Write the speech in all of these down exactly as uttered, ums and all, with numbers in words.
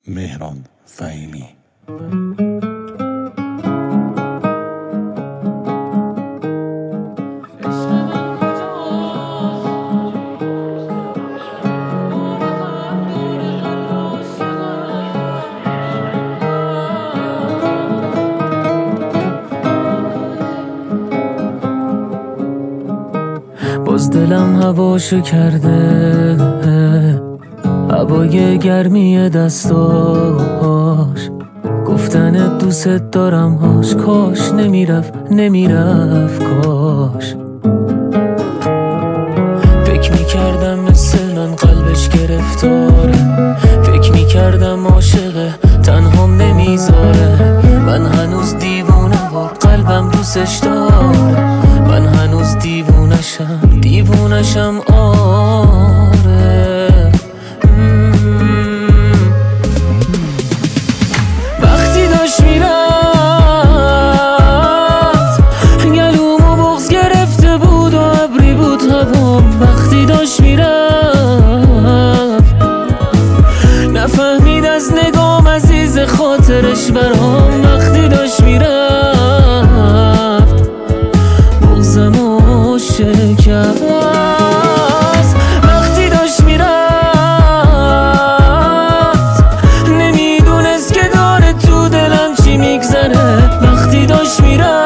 مهران فهیمی. باز دلم هواشو کرده، هوای گرمی دستاش، گفتن دوست دارم هاش، کاش نمیرف نمیرف کاش. فکر میکردم مثل من قلبش گرفتاره، فکر میکردم عاشقه تنهام نمیذاره. من هنوز دیوونه وار قلبم دوستش داره، من هنوز دیوونشم دیوونشم آره. وقتی داشت میرفت گلومو بغض گرفته بود و ابری بود هوام. وقتی داشت میرفت نفهمید از نگام عزیز خاطرش برام. وقتی داشت میرفت بغضمو شکست. وقتی داشت میرفت نمیدونست که داره تو دلم چی میگذره. وقتی داشت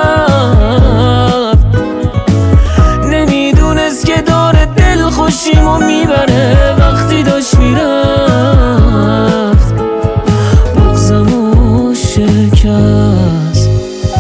میرفت نمیدونست که داره دل خوشیمو میبره. وقتی داشت میرفت بغضمو شکست.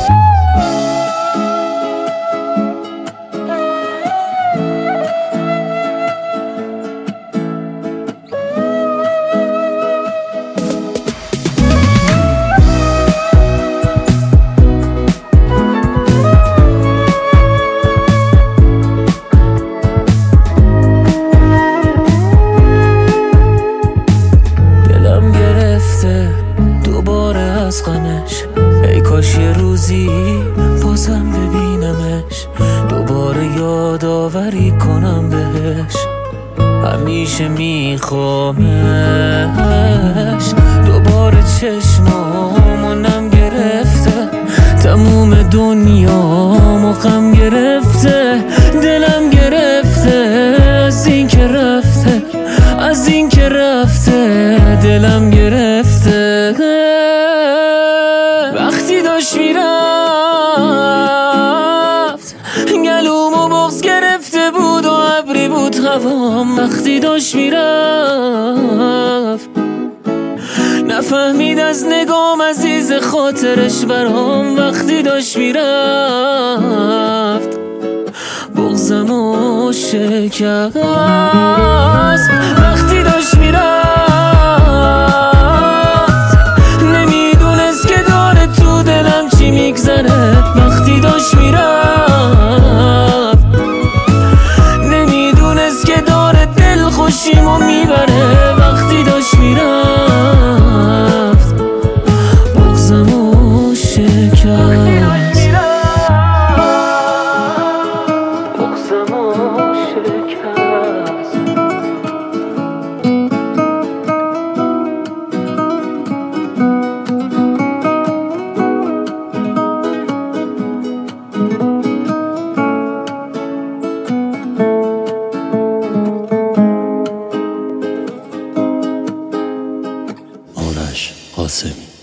دوباره از غمش ای کاش یه روزی بازم ببینمش، دوباره یادآوری کنم بهش. همیشه میخوامش، دوباره چشمامو نم گرفته، تموم دنیامو غم گرفته، دلم گرفته از این که رفته، از این که رفته دلم گرفته. وقتی داشت میرفت گلومو بغض گرفته بود و ابری بود هوام. وقتی داشت میرفت نفهمید از نگام عزیز خاطرش برام. وقتی داشت میرفت بغضمو شکست. وقتی داشت میرفت نمیدونست که داره تو دلم چی میگذره. وقتی داشت میرفت نمیدونست که داره دل خوشیمو میبره. وقتی داشت میرفت بغضمو شکست. آرش قاسمی.